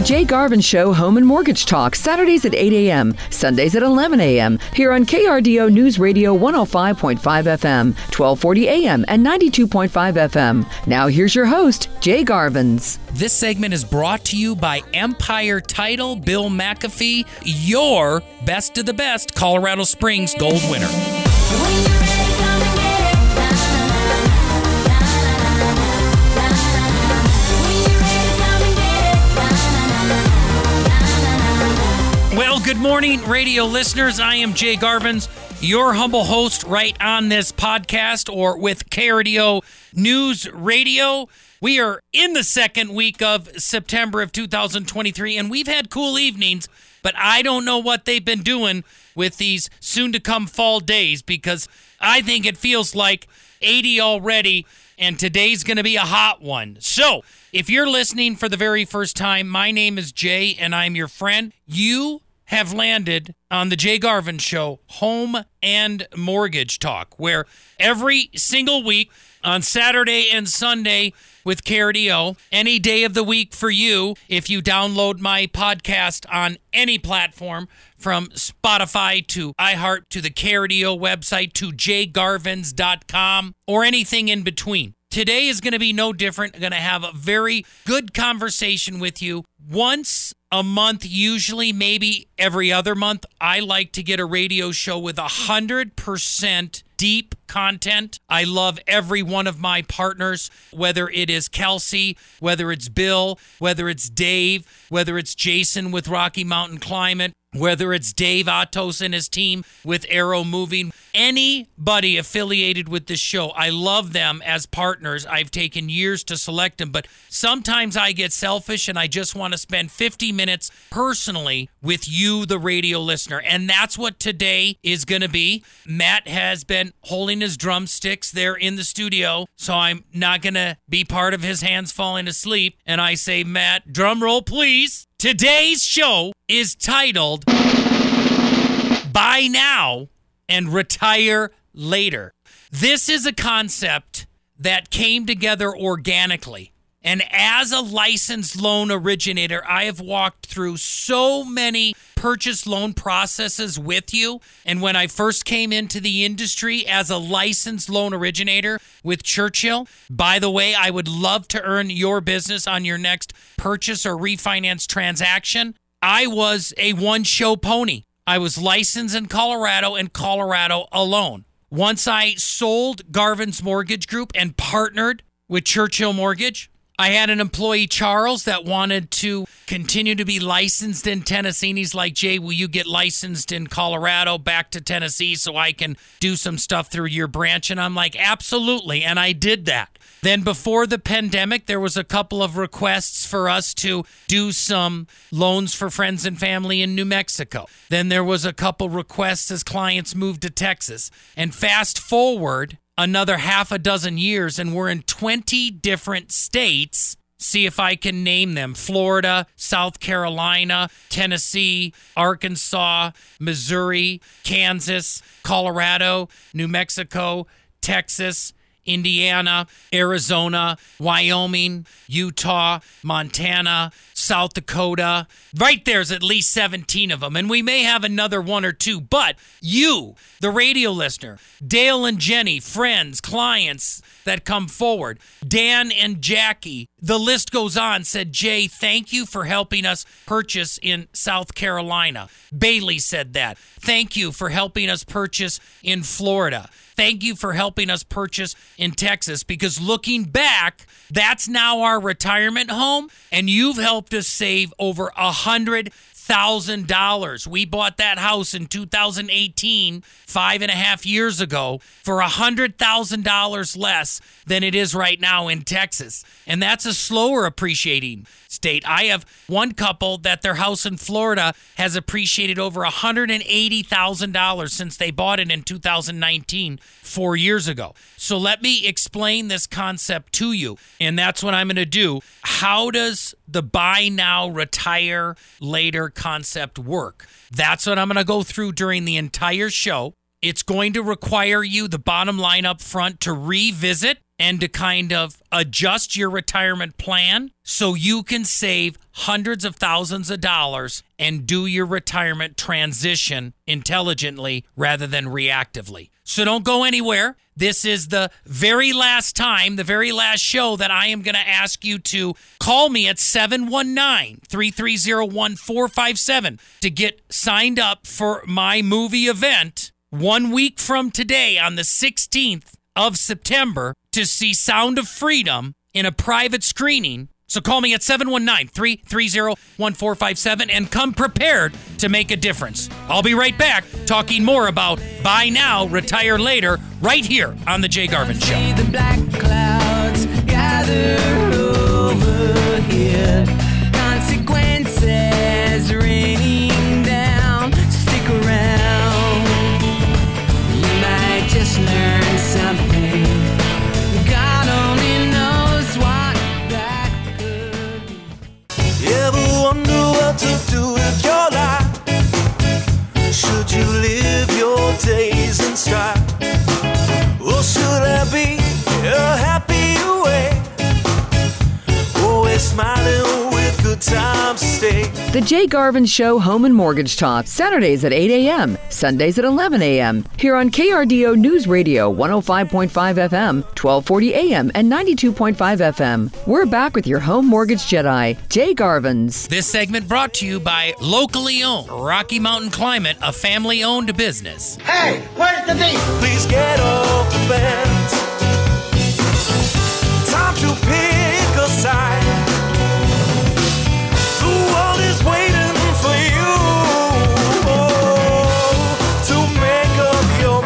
The Jay Garvin Show Home and Mortgage Talk, Saturdays at 8 a.m., Sundays at 11 a.m., here on KRDO News Radio 105.5 FM, 1240 a.m., and 92.5 FM. Now here's your host, Jay Garvins. This segment is brought to you by Empire Title, Bill McAfee, your best of the best Colorado Springs Gold winner. Well, good morning, radio listeners. I am Jay Garvins, your humble host right on this podcast or with KRDO News Radio. We are in the second week of September of 2023, and we've had cool evenings, but I don't know what they've been doing with these soon-to-come fall days because I think it feels like 80 already, and today's going to be a hot one. So, if you're listening for the very first time, my name is Jay, and I'm your friend. You have landed on the Jay Garvin Show Home and Mortgage Talk, where every single week on Saturday and Sunday with KRDO, any day of the week for you, if you download my podcast on any platform, from Spotify to iHeart to the KRDO website to jgarvins.com or anything in between. Today is going to be no different. I'm going to have a very good conversation with you. Once a month, usually maybe every other month, I like to get a radio show with 100% deep content. I love every one of my partners, whether it is Kelsey, whether it's Bill, whether it's Dave, whether it's Jason with Rocky Mountain Climate, whether it's Dave Atos and his team with Arrow Moving, anybody affiliated with this show, I love them as partners. I've taken years to select them, but sometimes I get selfish and I just want to spend 50 minutes personally with you, the radio listener, and that's what today is going to be. Matt has been holding his drumsticks there in the studio, so I'm not going to be part of his hands falling asleep, and I say, Matt, drum roll, please. Today's show is titled Buy Now and Retire Later. This is a concept that came together organically. And as a licensed loan originator, I have walked through so many purchase loan processes with you. And when I first came into the industry as a licensed loan originator with Churchill, by the way, I would love to earn your business on your next purchase or refinance transaction. I was a one-show pony. I was licensed in Colorado and Colorado alone. Once I sold Garvin's Mortgage Group and partnered with Churchill Mortgage, I had an employee, Charles, that wanted to continue to be licensed in Tennessee. And he's like, Jay, will you get licensed in Colorado back to Tennessee so I can do some stuff through your branch? And I'm like, absolutely. And I did that. Then before the pandemic, there was a couple of requests for us to do some loans for friends and family in New Mexico. Then there was a couple requests as clients moved to Texas. And fast forward another half a dozen years, and we're in 20 different states. See if I can name them. Florida, South Carolina, Tennessee, Arkansas, Missouri, Kansas, Colorado, New Mexico, Texas, Indiana, Arizona, Wyoming, Utah, Montana, South Dakota. Right there's at least 17 of them, and we may have another one or two, but you, the radio listener, Dale and Jenny, friends, clients that come forward, Dan and Jackie, the list goes on, said, Jay, thank you for helping us purchase in South Carolina. Bailey said that. Thank you for helping us purchase in Florida. Thank you for helping us purchase in Texas, because looking back, that's now our retirement home, and you've helped us save over $100,000. We bought that house in 2018, 5.5 years ago, for $100,000 less than it is right now in Texas. And that's a slower appreciating state. I have one couple that their house in Florida has appreciated over $180,000 since they bought it in 2019, 4 years ago. So let me explain this concept to you, and that's what I'm going to do. How does the buy now, retire later concept work? That's what I'm going to go through during the entire show. It's going to require you, the bottom line up front, to revisit and to kind of adjust your retirement plan so you can save hundreds of thousands of dollars and do your retirement transition intelligently rather than reactively. So don't go anywhere. This is the very last time, the very last show that I am going to ask you to call me at 719-330-1457 to get signed up for my movie event 1 week from today on the 16th of September to see Sound of Freedom in a private screening. So call me at 719-330-1457 and come prepared to make a difference. I'll be right back talking more about buy now, retire later, right here on The Jay Garvin Show. See the black clouds gather over here. Consequences raining down. Stick around. You might just learn something. God only knows what that could be. Ever wonder what to do with your life? Should you live your days in strife? Or should there be a happier way? Always smiling with good times to stay. The Jay Garvin Show Home and Mortgage Talk, Saturdays at 8 a.m., Sundays at 11 a.m. Here on KRDO News Radio 105.5 FM, 1240 a.m. and 92.5 FM. We're back with your home mortgage Jedi, Jay Garvin's. This segment brought to you by locally owned Rocky Mountain Climate, a family-owned business. Hey, where's the beef? Please get off the fence. Time to pick a side. The world is waiting for you to make up your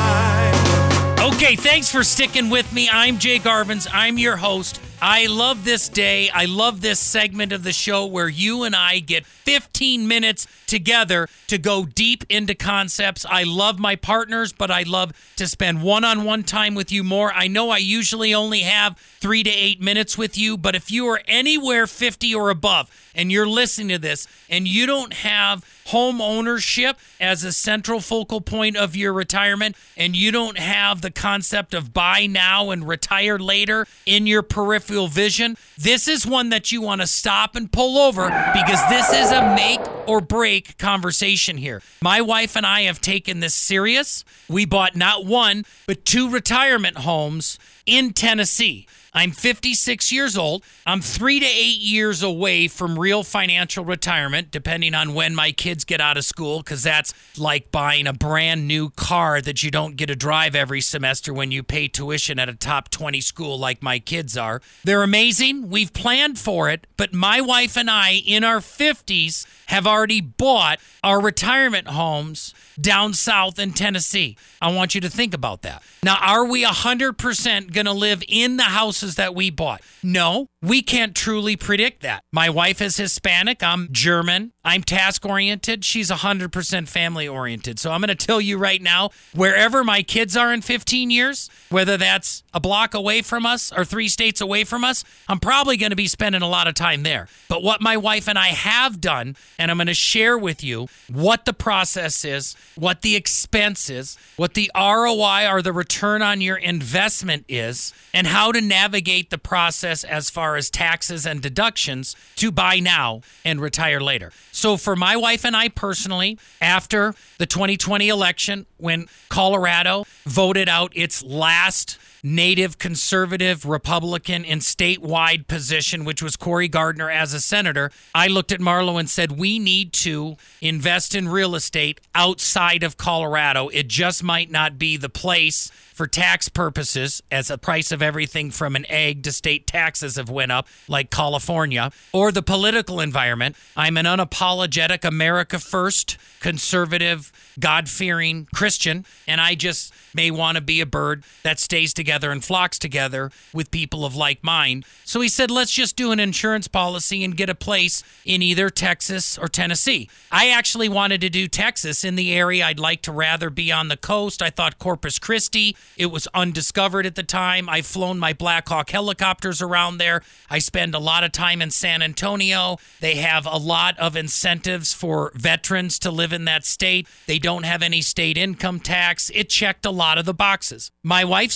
mind. Okay, thanks for sticking with me. I'm Jay Garvins. I'm your host. I love this day. I love this segment of the show where you and I get 15 minutes together to go deep into concepts. I love my partners, but I love to spend one-on-one time with you more. I know I usually only have 3 to 8 minutes with you, but if you are anywhere 50 or above and you're listening to this and you don't have home ownership as a central focal point of your retirement, and you don't have the concept of buy now and retire later in your peripheral vision, this is one that you want to stop and pull over, because this is a make or break conversation here. My wife and I have taken this serious. We bought not one, but 2 retirement homes in Tennessee. I'm 56 years old. I'm 3 to 8 years away from real financial retirement, depending on when my kids get out of school, because that's like buying a brand new car that you don't get to drive every semester when you pay tuition at a top 20 school like my kids are. They're amazing. We've planned for it, but my wife and I, in our 50s, have already bought our retirement homes down south in Tennessee. I want you to think about that. Now, are we 100% going to live in the houses that we bought? No, we can't truly predict that. My wife is Hispanic. I'm German. I'm task-oriented. She's 100% family-oriented. So I'm going to tell you right now, wherever my kids are in 15 years, whether that's a block away from us or 3 states away from us, I'm probably going to be spending a lot of time there. But what my wife and I have done, and I'm going to share with you what the process is, what the expense is, what the ROI or the return on your investment is, and how to navigate the process as far as taxes and deductions to buy now and retire later. So for my wife and I personally, after the 2020 election, when Colorado voted out its last native conservative Republican in statewide position, which was Cory Gardner as a senator, I looked at Marlo and said, we need to invest in real estate outside of Colorado. It just might not be the place for tax purposes, as the price of everything from an egg to state taxes have went up, like California, or the political environment. I'm an unapologetic America First, conservative, God-fearing Christian, and I just may want to be a bird that stays together and flocks together with people of like mind. So he said, let's just do an insurance policy and get a place in either Texas or Tennessee. I actually wanted to do Texas in the area. I'd like to rather be on the coast. I thought Corpus Christi, it was undiscovered at the time. I've flown my Black Hawk helicopters around there. I spend a lot of time in San Antonio. They have a lot of incentives for veterans to live in that state. They don't have any state income tax. It checked a lot of the boxes. My wife said, what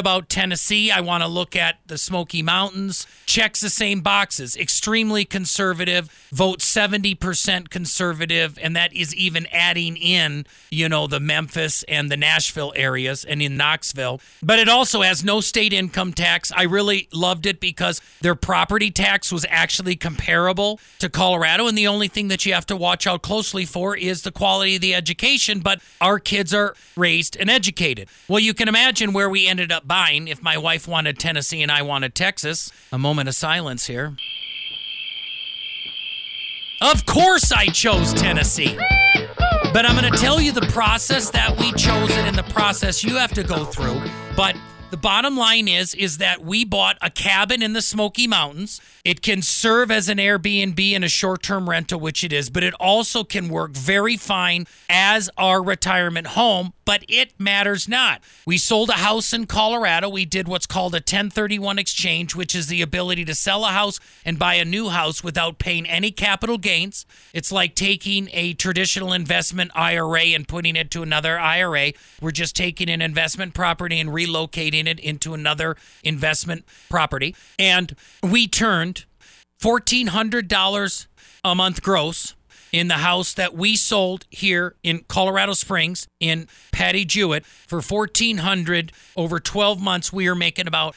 about Tennessee? I want to look at the Smoky Mountains. Checks the same boxes. Extremely conservative. Vote 70% conservative. And that is even adding in, the Memphis and the Nashville areas and in Knoxville. But it also has no state income tax. I really loved it because their property tax was actually comparable to Colorado. And the only thing that you have to watch out closely for is the quality of the education. But our kids are raised and educated. Well, you can imagine where we ended up buying if my wife wanted Tennessee and I wanted Texas. A moment of silence here. Of course I chose Tennessee. But I'm going to tell you the process that we chose it and the process you have to go through. But the bottom line is that we bought a cabin in the Smoky Mountains. It can serve as an Airbnb and a short-term rental, which it is, but it also can work very fine as our retirement home, but it matters not. We sold a house in Colorado. We did what's called a 1031 exchange, which is the ability to sell a house and buy a new house without paying any capital gains. It's like taking a traditional investment IRA and putting it to another IRA. We're just taking an investment property and relocating it into another investment property. And we turned $1,400 a month gross in the house that we sold here in Colorado Springs in Patty Jewett for $1,400 over 12 months. We are making about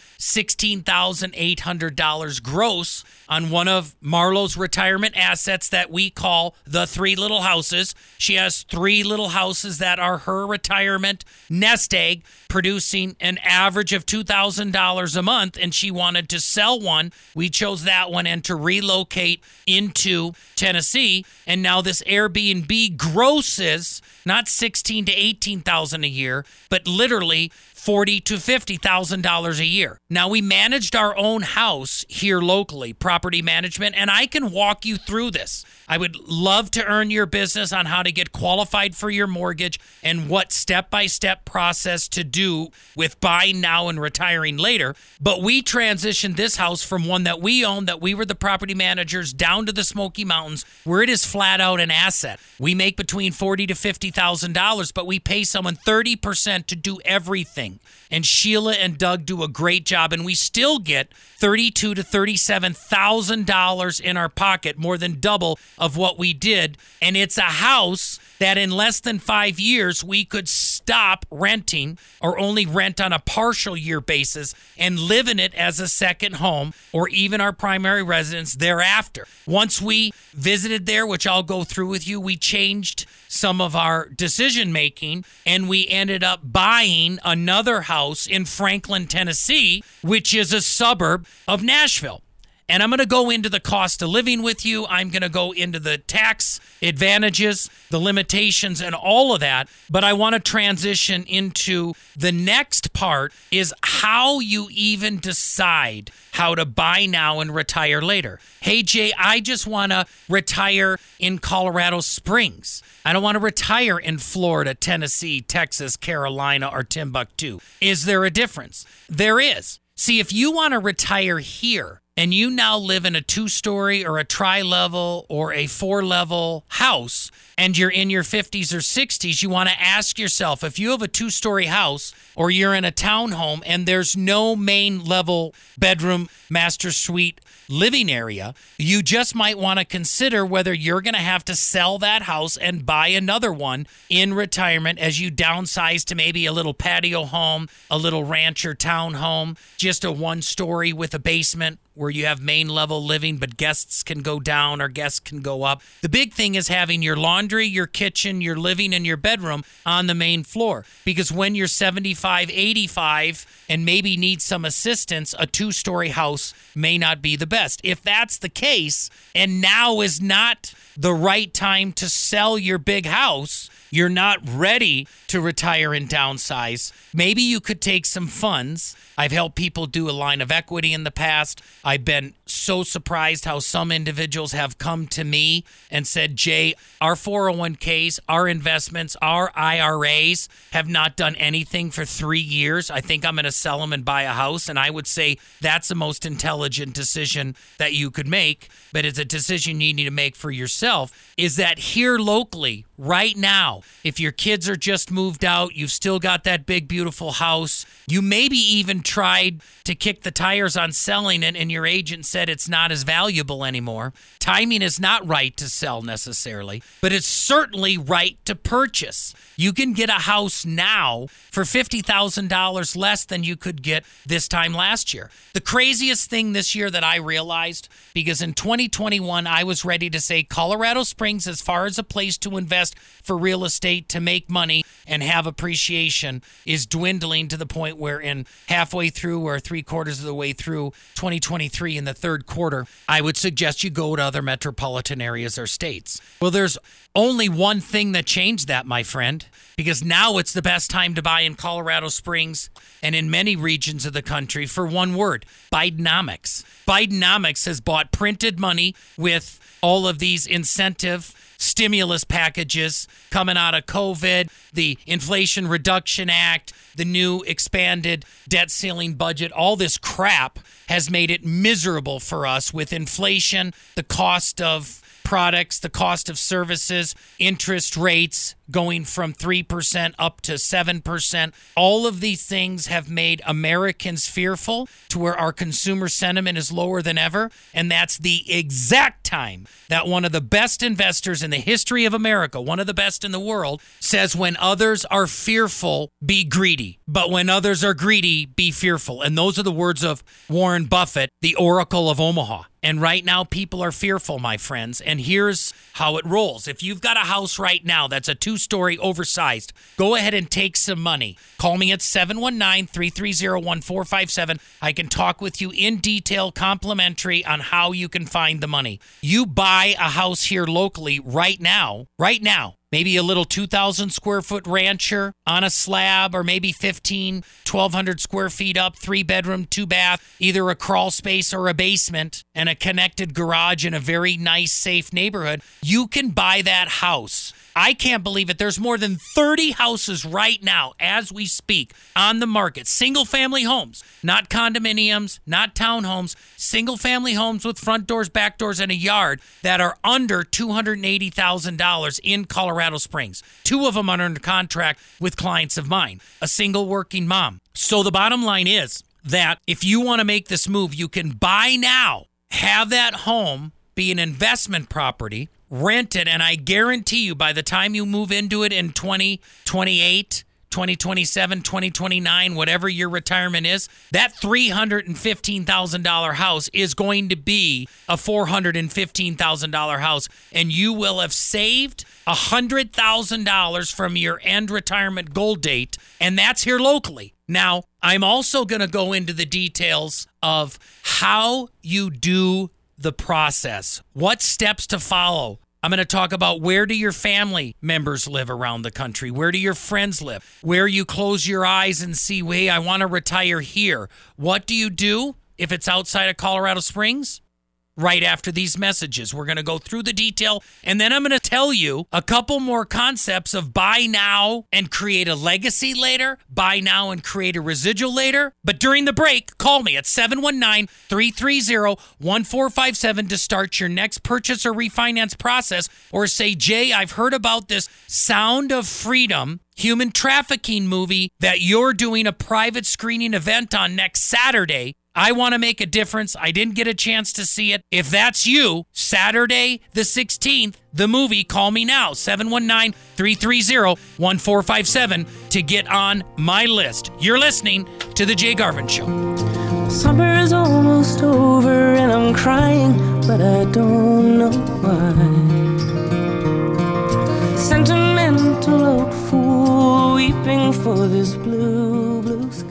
$16,800 gross on one of Marlo's retirement assets that we call the Three Little Houses. She has 3 little houses that are her retirement nest egg, producing an average of $2,000 a month, and she wanted to sell one. We chose that one and to relocate into Tennessee. And now this Airbnb grosses not $16,000 to $18,000 a year, but literally $40,000 to $50,000 a year. Now, we managed our own house here locally, property management, and I can walk you through this. I would love to earn your business on how to get qualified for your mortgage and what step-by-step process to do with buying now and retiring later. But we transitioned this house from one that we owned, that we were the property managers, down to the Smoky Mountains, where it is flat out an asset. We make between $40,000 to $50,000, but we pay someone 30% to do everything. And Sheila and Doug do a great job, and we still get $32,000 to $37,000 in our pocket, more than double of what we did. And it's a house that in less than 5 years we could stop renting or only rent on a partial year basis and live in it as a second home or even our primary residence thereafter. Once we visited there, which I'll go through with you, we changed some of our decision making and we ended up buying another house in Franklin, Tennessee, which is a suburb of Nashville. And I'm going to go into the cost of living with you. I'm going to go into the tax advantages, the limitations, and all of that. But I want to transition into the next part is how you even decide how to buy now and retire later. Hey, Jay, I just want to retire in Colorado Springs. I don't want to retire in Florida, Tennessee, Texas, Carolina, or Timbuktu. Is there a difference? There is. See, if you want to retire here, and you now live in a 2-story or a tri-level or a 4-level house, and you're in your 50s or 60s, you want to ask yourself, if you have a 2-story house or you're in a townhome and there's no main level bedroom, master suite living area, you just might want to consider whether you're going to have to sell that house and buy another one in retirement as you downsize to maybe a little patio home, a little ranch or townhome, just a 1-story with a basement where you have main level living, but guests can go down or guests can go up. The big thing is having your laundry, your kitchen, your living, and your bedroom on the main floor. Because when you're 75, 85, and maybe need some assistance, a 2-story house may not be the best. If that's the case, and now is not the right time to sell your big house, you're not ready to retire and downsize, maybe you could take some funds. I've helped people do a line of equity in the past. I've been so surprised how some individuals have come to me and said, Jay, our 401ks, our investments, our IRAs have not done anything for 3 years. I think I'm going to sell them and buy a house. And I would say that's the most intelligent decision that you could make. But it's a decision you need to make for yourself, is that here locally, right now. If your kids are just moved out, you've still got that big, beautiful house. You maybe even tried to kick the tires on selling it and your agent said it's not as valuable anymore. Timing is not right to sell necessarily, but it's certainly right to purchase. You can get a house now for $50,000 less than you could get this time last year. The craziest thing this year that I realized, because in 2021, I was ready to say Colorado Springs, as far as a place to invest for real estate to make money and have appreciation, is dwindling to the point where in halfway through or 3/4 of the way through 2023 in the third quarter, I would suggest you go to other metropolitan areas or states. Well, there's only one thing that changed that, my friend, because now it's the best time to buy in Colorado Springs and in many regions of the country for one word: Bidenomics. Bidenomics has bought printed money with all of these incentive stimulus packages coming out of COVID, the Inflation Reduction Act, the new expanded debt ceiling budget. All this crap has made it miserable for us with inflation, the cost of products, the cost of services, interest rates going from 3% up to 7%. All of these things have made Americans fearful to where our consumer sentiment is lower than ever. And that's the exact time that one of the best investors in the history of America, one of the best in the world, says when others are fearful, be greedy. But when others are greedy, be fearful. And those are the words of Warren Buffett, the Oracle of Omaha. And right now, people are fearful, my friends. And here's how it rolls. If you've got a house right now that's a 2-story oversized, go ahead and take some money. Call me at 719-330-1457. I can talk with you in detail, complimentary, on how you can find the money. You buy a house here locally right now, maybe a little 2,000 square foot rancher on a slab, or maybe 1,200 square feet up, 3-bedroom, 2-bath, either a crawl space or a basement, and a connected garage in a very nice, safe neighborhood. You can buy that house. I can't believe it. There's more than 30 houses right now, as we speak, on the market. Single-family homes, not condominiums, not townhomes, single-family homes with front doors, back doors, and a yard that are under $280,000 in Colorado Springs. 2 of them are under contract with clients of mine, a single working mom. So the bottom line is that if you want to make this move, you can buy now, have that home be an investment property, rent it, and I guarantee you by the time you move into it in 2028, 2027, 2029, whatever your retirement is, that $315,000 house is going to be a $415,000 house, and you will have saved $100,000 from your end retirement goal date, and that's here locally. Now, I'm also going to go into the details of how you do the process, what steps to follow. I'm going to talk about where do your family members live around the country? Where do your friends live? Where you close your eyes and see, hey, I want to retire here. What do you do if it's outside of Colorado Springs? Right after these messages, we're going to go through the detail, and then I'm going to tell you a couple more concepts of buy now and create a legacy later, buy now and create a residual later. But during the break, call me at 719-330-1457 to start your next purchase or refinance process, or say, Jay, I've heard about this Sound of Freedom human trafficking movie that you're doing a private screening event on next Saturday. I want to make a difference. I didn't get a chance to see it. If that's you, Saturday the 16th, the movie, call me now, 719-330-1457 to get on my list. You're listening to The Jay Garvin Show. Summer is almost over and I'm crying, but I don't know why. Sentimental old fool, weeping for this blue, blue sky.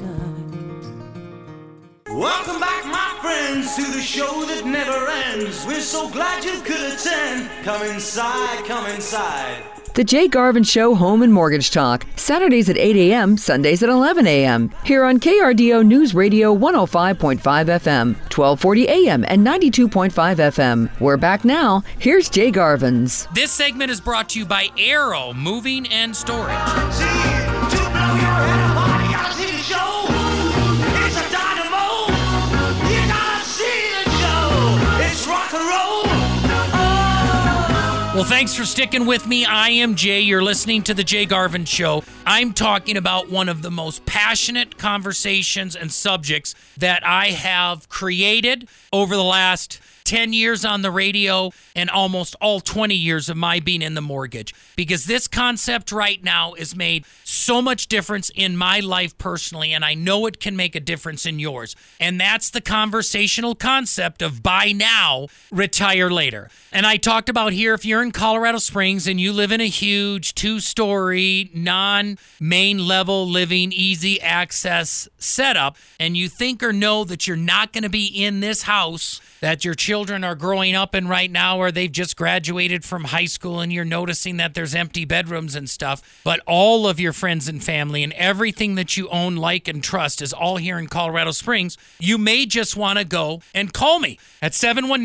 Welcome back, my friends, to the show that never ends. We're so glad you could attend. Come inside, come inside. The Jay Garvin Show Home and Mortgage Talk, Saturdays at 8 a.m., Sundays at 11 a.m. Here on KRDO News Radio 105.5 FM, 1240 a.m. and 92.5 FM. We're back now. Here's Jay Garvin's. This segment is brought to you by Arrow Moving and Storage. See, to blow your head apart, you gotta see the show. It's a dynamo. You gotta see the show. It's rock and roll. Oh. Well, thanks for sticking with me. I am Jay. You're listening to The Jay Garvin Show. I'm talking about one of the most passionate conversations and subjects that I have created over the last 10 years on the radio and almost all 20 years of my being in the mortgage. Because this concept right now has made so much difference in my life personally, and I know it can make a difference in yours. And that's the conversational concept of buy now, retire later. And I talked about here, if you're in Colorado Springs and you live in a huge 2-story, non-main level living, easy access setup, and you think or know that you're not going to be in this house that your children are growing up in right now, or they've just graduated from high school and you're noticing that there's empty bedrooms and stuff, but all of your friends and family and everything that you own, like, and trust is all here in Colorado Springs, you may just want to go and call me at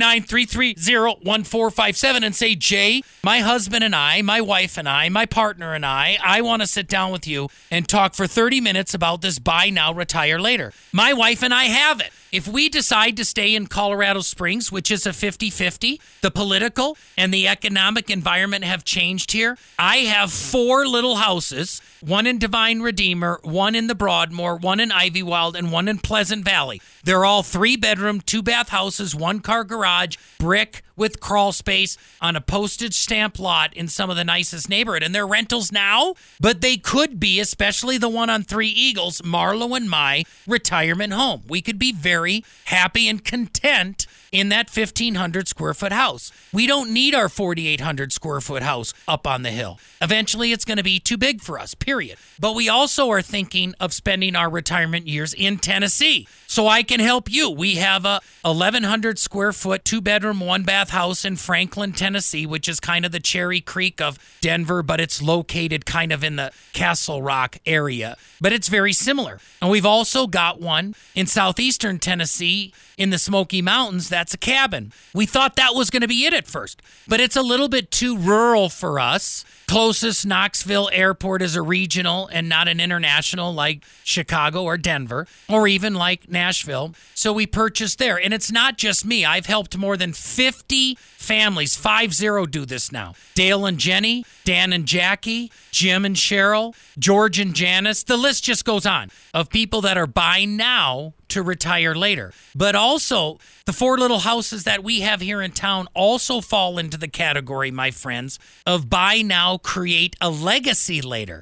719-330-1457 and say, Jay, my husband and I, my wife and I, my partner and I want to sit down with you and talk for 30 minutes about this buy now, retire later. My wife and I have it. If we decide to stay in Colorado Springs, which is a 50-50, the political and the economic environment have changed here. I have 4 little houses, one in Divine Redeemer, one in the Broadmoor, one in Ivywild, and one in Pleasant Valley. They're all 3-bedroom, 2-bath houses, 1-car garage, brick with crawl space on a postage stamp lot in some of the nicest neighborhood. And they're rentals now, but they could be, especially the one on Three Eagles, Marlo and my retirement home. We could be very happy and content in that 1,500 square foot house. We don't need our 4,800 square foot house up on the hill. Eventually, it's going to be too big for us, period. But we also are thinking of spending our retirement years in Tennessee. So I can help you. We have a 1,100 square foot, 2-bedroom, 1-bath house in Franklin, Tennessee, which is kind of the Cherry Creek of Denver, but it's located kind of in the Castle Rock area. But it's very similar. And we've also got one in southeastern Tennessee in the Smoky Mountains. That's a cabin. We thought that was going to be it at first, but it's a little bit too rural for us. Closest Knoxville airport is a regional and not an international like Chicago or Denver or even like Nashville. So we purchased there. And it's not just me. I've helped more than 50 families, 50 do this now. Dale and Jenny, Dan and Jackie, Jim and Cheryl, George and Janice. The list just goes on of people that are buying now to retire later. But also, the 4 little houses that we have here in town also fall into the category, my friends, of buy now, create a legacy later.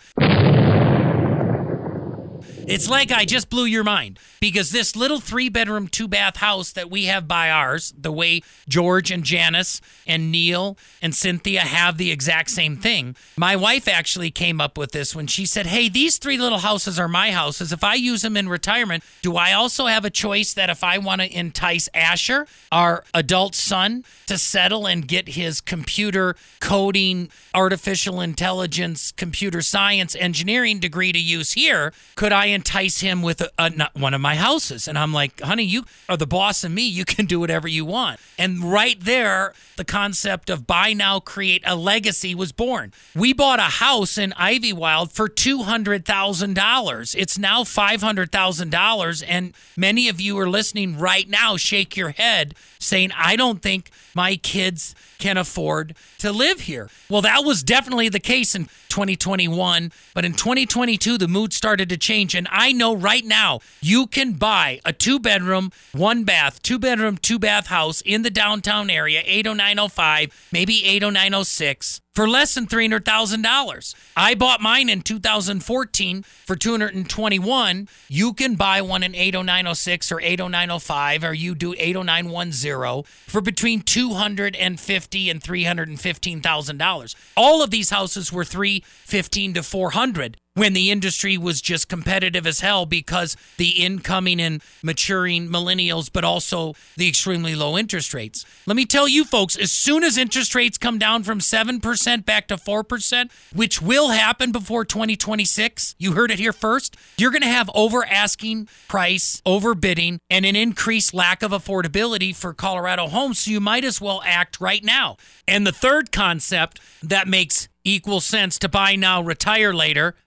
It's like I just blew your mind because this little 3-bedroom, 2-bath house that we have by ours, the way George and Janice and Neil and Cynthia have the exact same thing. My wife actually came up with this when she said, hey, these 3 little houses are my houses. If I use them in retirement, do I also have a choice that if I want to entice Asher, our adult son, to settle and get his computer coding, artificial intelligence, computer science, engineering degree to use here, could I entice him with one of my houses? And I'm like, honey, you are the boss of me. You can do whatever you want. And right there, the concept of buy now, create a legacy was born. We bought a house in Ivywild for $200,000. It's now $500,000. And many of you are listening right now, shake your head saying, I don't think my kids can afford to live here. Well, that was definitely the case in 2021, but in 2022, the mood started to change. And I know right now you can buy a 2-bedroom, 1-bath, 2-bedroom, 2-bath house in the downtown area, 80905, maybe 80906. For less than $300,000. I bought mine in 2014 for $221. You can buy one in 80906 or 80905, or you do 80910 for between $250,000 and $315,000. All of these houses were $315,000 to $400,000. When the industry was just competitive as hell because the incoming and maturing millennials, but also the extremely low interest rates. Let me tell you folks, as soon as interest rates come down from 7% back to 4%, which will happen before 2026, you heard it here first, you're going to have over asking price, overbidding, and an increased lack of affordability for Colorado homes. So you might as well act right now. And the third concept that makes equal sense to buy now, retire later,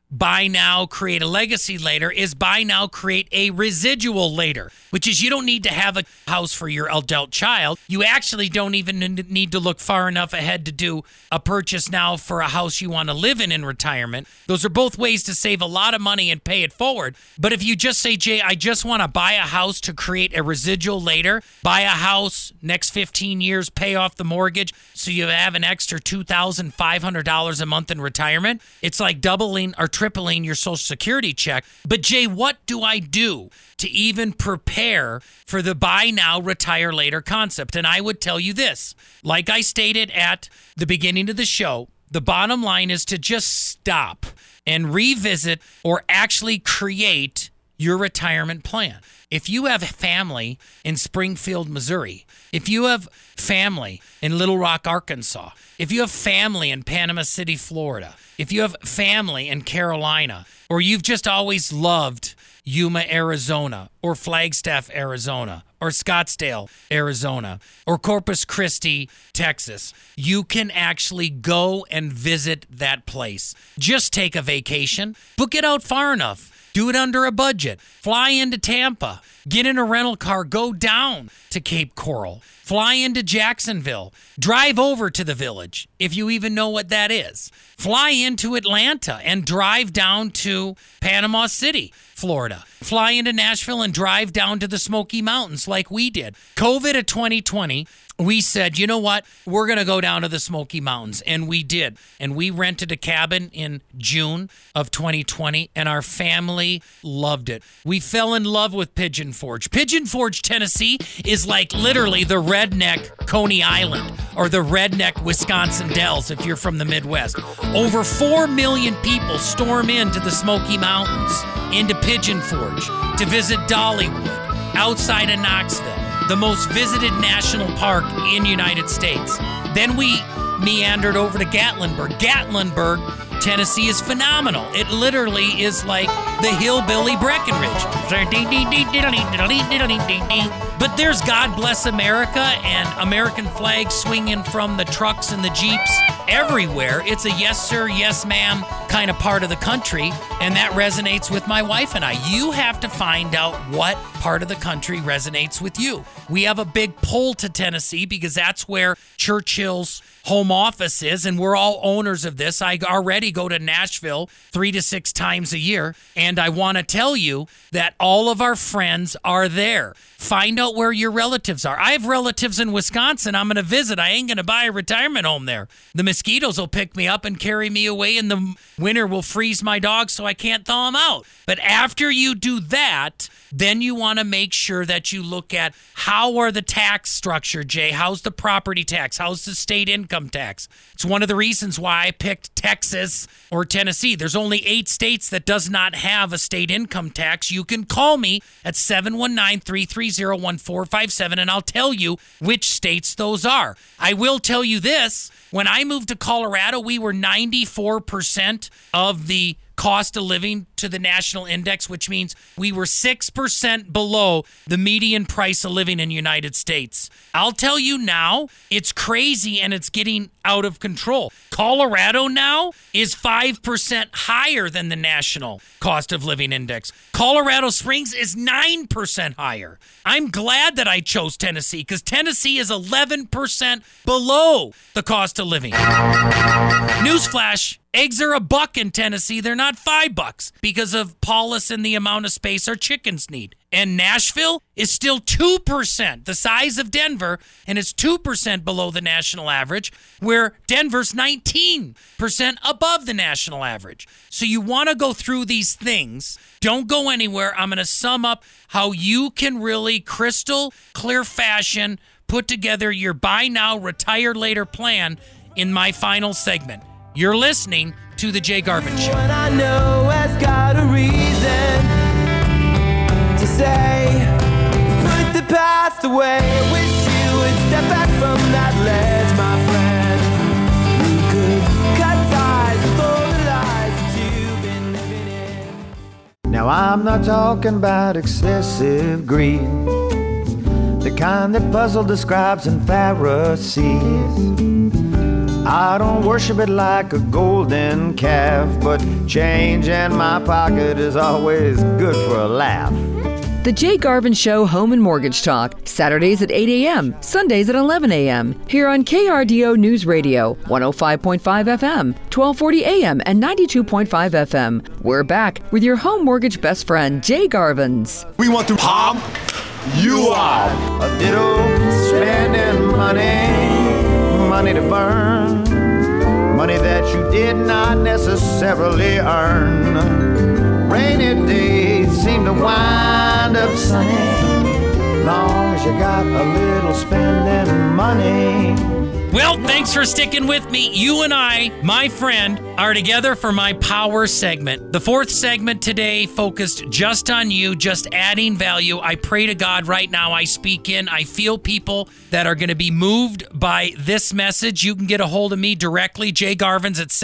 buy now, create a legacy later is buy now, create a residual later, which is you don't need to have a house for your adult child. You actually don't even need to look far enough ahead to do a purchase now for a house you want to live in retirement. Those are both ways to save a lot of money and pay it forward. But if you just say, Jay, I just want to buy a house to create a residual later, buy a house next 15 years, pay off the mortgage so you have an extra $2,500 a month in retirement, it's like doubling or tripling your Social Security check. But Jay, what do I do to even prepare for the buy now, retire later concept? And I would tell you this, like I stated at the beginning of the show, the bottom line is to just stop and revisit or actually create your retirement plan. If you have family in Springfield, Missouri, if you have family in Little Rock, Arkansas, if you have family in Panama City, Florida, if you have family in Carolina, or you've just always loved Yuma, Arizona, or Flagstaff, Arizona, or Scottsdale, Arizona, or Corpus Christi, Texas, you can actually go and visit that place. Just take a vacation, book it out far enough. Do it under a budget. Fly into Tampa. Get in a rental car. Go down to Cape Coral. Fly into Jacksonville. Drive over to the Village, if you even know what that is. Fly into Atlanta and drive down to Panama City, Florida. Fly into Nashville and drive down to the Smoky Mountains like we did. COVID of 2020, we said, you know what? We're going to go down to the Smoky Mountains. And we did. And we rented a cabin in June of 2020, and our family loved it. We fell in love with Pigeon Forge. Pigeon Forge, Tennessee is like literally the redneck Coney Island or the redneck Wisconsin Dells if you're from the Midwest. Over 4 million people storm into the Smoky Mountains, into Pigeon Forge, to visit Dollywood, outside of Knoxville, the most visited national park in the United States. Then we meandered over to Gatlinburg. Gatlinburg, Tennessee is phenomenal. It literally is like the hillbilly Breckenridge. But there's God Bless America and American flags swinging from the trucks and the Jeeps everywhere. It's a yes sir, yes ma'am kind of part of the country, and that resonates with my wife and I. You have to find out what part of the country resonates with you. We have a big pull to Tennessee because that's where Churchill's home office is, and we're all owners of this. I already go to Nashville 3 to 6 times a year, and I want to tell you that all of our friends are there. Find out where your relatives are. I have relatives in Wisconsin I'm going to visit. I ain't going to buy a retirement home there. The mosquitoes will pick me up and carry me away, and the winter will freeze my dogs so I can't thaw them out. But after you do that, then you want to make sure that you look at how are the tax structure, Jay? How's the property tax? How's the state income tax? It's one of the reasons why I picked Texas or Tennessee. There's only 8 states that does not have a state income tax. You can call me at 719-330-1457 and I'll tell you which states those are. I will tell you this, when I moved to Colorado, we were 94% of the cost of living to the national index, which means we were 6% below the median price of living in the United States. I'll tell you now, it's crazy and it's getting out of control. Colorado now is 5% higher than the national cost of living index. Colorado Springs is 9% higher. I'm glad that I chose Tennessee because Tennessee is 11% below the cost of living. Newsflash. Eggs are $1 in Tennessee. They're not $5 because of Paulus and the amount of space our chickens need. And Nashville is still 2%, the size of Denver, and it's 2% below the national average, where Denver's 19% above the national average. So you want to go through these things. Don't go anywhere. I'm going to sum up how you can really crystal clear fashion put together your buy now, retire later plan in my final segment. You're listening to The Jay Garvin Show. What I know has got a reason to say, put the past away. I wish you would step back from that ledge, my friend. We could cut ties with all the lies that you've been living in. Now I'm not talking about excessive greed, the kind that puzzle the scribes and Pharisees. I don't worship it like a golden calf, but change in my pocket is always good for a laugh. The Jay Garvin Show Home and Mortgage Talk, Saturdays at 8 a.m., Sundays at 11 a.m., here on KRDO News Radio, 105.5 FM, 1240 a.m., and 92.5 FM. We're back with your home mortgage best friend, Jay Garvins. We want to palm you out. A ditto spending money to burn, money that you did not necessarily earn. Rainy days seem to wind up sunny, long as you got a little spending money. Well, thanks for sticking with me. You and I, my friend, are together for my power segment. The fourth segment today focused just on you, just adding value. I pray to God right now. I speak in. I feel people that are going to be moved by this message. You can get a hold of me directly, Jay Garvins at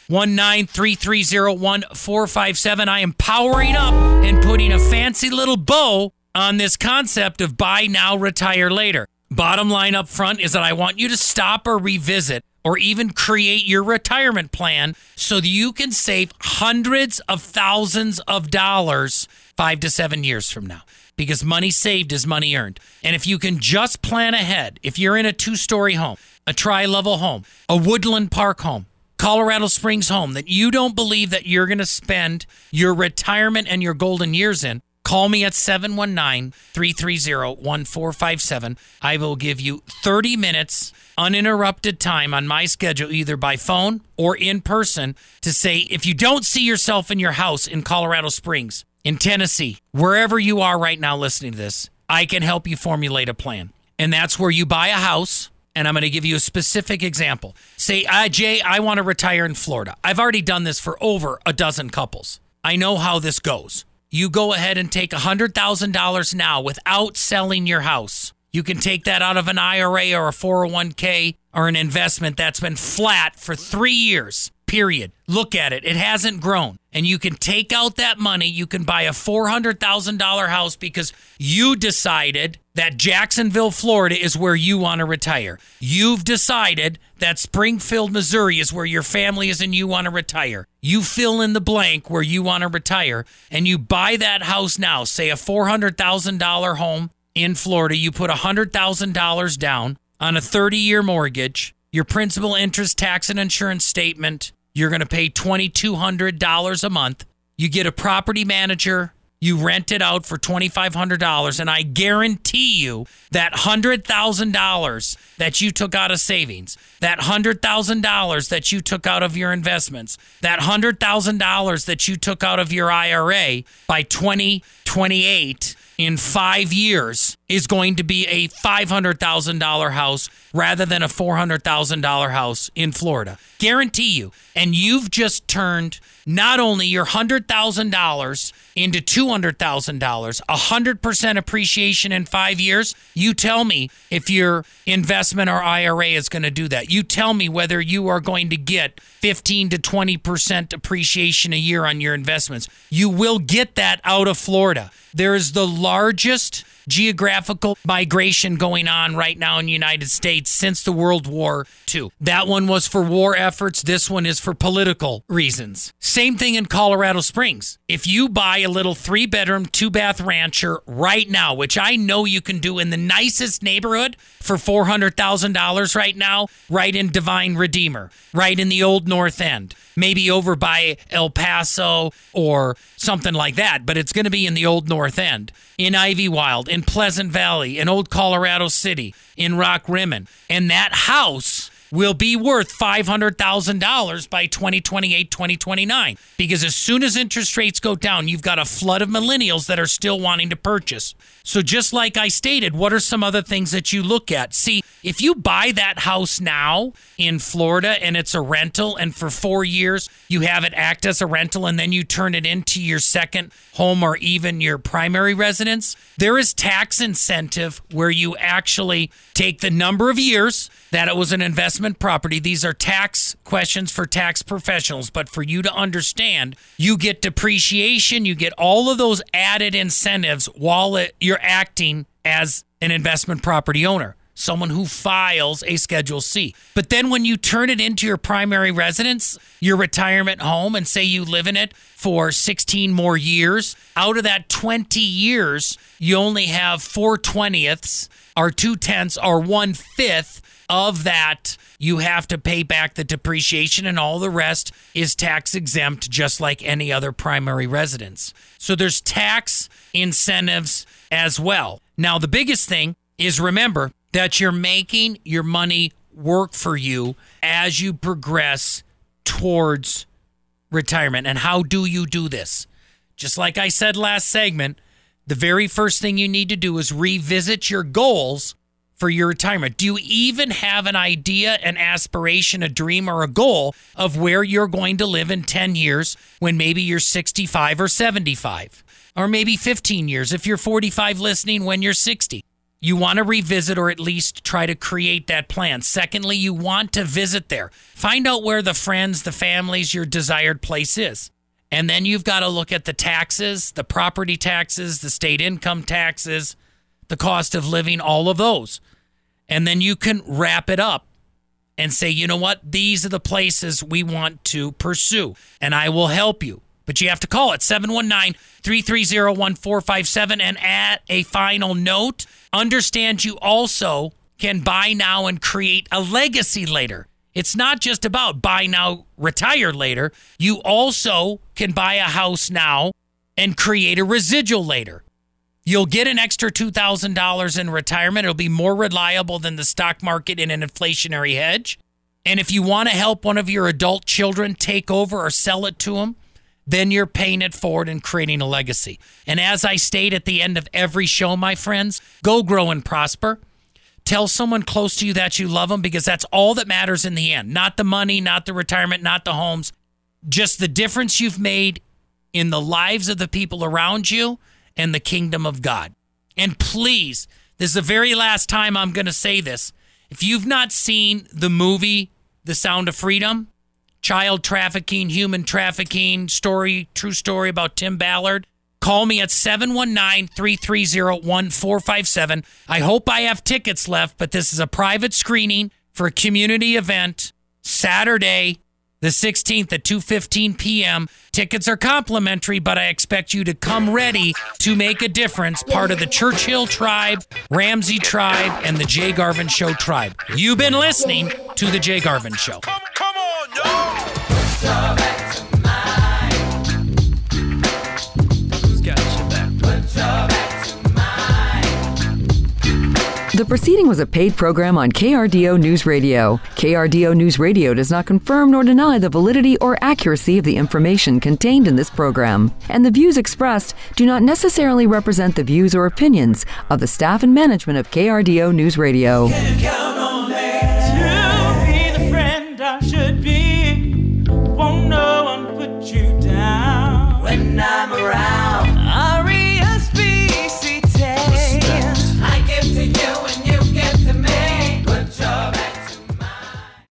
719-330-1457. I am powering up and putting a fancy little bow on this concept of buy now, retire later. Bottom line up front is that I want you to stop or revisit or even create your retirement plan so that you can save hundreds of thousands of dollars 5 to 7 years from now. Because money saved is money earned. And if you can just plan ahead, if you're in a 2-story home, a tri-level home, a Woodland Park home, Colorado Springs home that you don't believe that you're going to spend your retirement and your golden years in, call me at 719-330-1457. I will give you 30 minutes uninterrupted time on my schedule, either by phone or in person, to say if you don't see yourself in your house in Colorado Springs, in Tennessee, wherever you are right now listening to this, I can help you formulate a plan. And that's where you buy a house, and I'm going to give you a specific example. Say, Jay, I want to retire in Florida. I've already done this for over a dozen couples. I know how this goes. You go ahead and take $100,000 now without selling your house. You can take that out of an IRA or a 401k or an investment that's been flat for 3 years, period. Look at it. It hasn't grown. And you can take out that money. You can buy a $400,000 house because you decided that Jacksonville, Florida is where you want to retire. You've decided that Springfield, Missouri is where your family is and you want to retire. You fill in the blank where you want to retire and you buy that house now, say a $400,000 home in Florida. You put $100,000 down on a 30-year mortgage, your principal, interest, tax, and insurance statement. You're going to pay $2,200 a month. You get a property manager. You rent it out for $2,500, and I guarantee you that $100,000 that you took out of savings, that $100,000 that you took out of your investments, that $100,000 that you took out of your IRA by 2028 in 5 years is going to be a $500,000 house rather than a $400,000 house in Florida. Guarantee you. And you've just turned not only your $100,000 into $200,000, 100% appreciation in 5 years. You tell me if your investment or IRA is going to do that. You tell me whether you are going to get 15 to 20% appreciation a year on your investments. You will get that out of Florida. There is the largest geographical migration going on right now in the United States since the World War II. That one was for war efforts. This one is for political reasons. Same thing in Colorado Springs. If you buy a little 3-bedroom, 2-bath rancher right now, which I know you can do in the nicest neighborhood for $400,000 right now, right in Divine Redeemer, right in the Old North End, maybe over by El Paso or something like that, but it's going to be in the Old North End, in Ivywild, in Pleasant Valley, in Old Colorado City, in Rock Rimmon. And that house will be worth $500,000 by 2028, 2029. Because as soon as interest rates go down, you've got a flood of millennials that are still wanting to purchase. So just like I stated, what are some other things that you look at? See, if you buy that house now in Florida and it's a rental and for 4 years you have it act as a rental and then you turn it into your second home or even your primary residence, there is tax incentive where you actually take the number of years that it was an investment property. These are tax questions for tax professionals, but for you to understand, you get depreciation, you get all of those added incentives while you're acting as an investment property owner. someone who files a Schedule C. But then when you turn it into your primary residence, your retirement home, and say you live in it for 16 more years, out of that 20 years, you only have 4/20ths or 2/10ths or 1/5 of that. You have to pay back the depreciation, and all the rest is tax exempt, just like any other primary residence. So there's tax incentives as well. Now, the biggest thing is, remember that you're making your money work for you as you progress towards retirement. And how do you do this? Just like I said last segment, the very first thing you need to do is revisit your goals for your retirement. Do you even have an idea, an aspiration, a dream, or a goal of where you're going to live in 10 years when maybe you're 65 or 75? Or maybe 15 years if you're 45 listening when you're 60. You want to revisit or at least try to create that plan. Secondly, you want to visit there. Find out where the friends, the families, your desired place is. And then you've got to look at the taxes, the property taxes, the state income taxes, the cost of living, all of those. And then you can wrap it up and say, you know what? These are the places we want to pursue, and I will help you. But you have to call it 719-330-1457. And at a final note, understand you also can buy now and create a legacy later. It's not just about buy now, retire later. You also can buy a house now and create a residual later. You'll get an extra $2,000 in retirement. It'll be more reliable than the stock market in an inflationary hedge. And if you want to help one of your adult children take over or sell it to them, then you're paying it forward and creating a legacy. And as I state at the end of every show, my friends, go grow and prosper. Tell someone close to you that you love them, because that's all that matters in the end. Not the money, not the retirement, not the homes. Just the difference you've made in the lives of the people around you and the kingdom of God. And please, this is the very last time I'm going to say this. If you've not seen the movie The Sound of Freedom, child trafficking, human trafficking story, true story about Tim Ballard, call me at 719-330-1457. I hope I have tickets left, but this is a private screening for a community event Saturday, the 16th at 2:15 p.m. Tickets are complimentary, but I expect you to come ready to make a difference, part of the Churchill tribe, Ramsey tribe, and the Jay Garvin Show tribe. You've been listening to the Jay Garvin Show. Come on, y'all. The proceeding was a paid program on KRDO News Radio. KRDO News Radio does not confirm nor deny the validity or accuracy of the information contained in this program, and the views expressed do not necessarily represent the views or opinions of the staff and management of KRDO News Radio.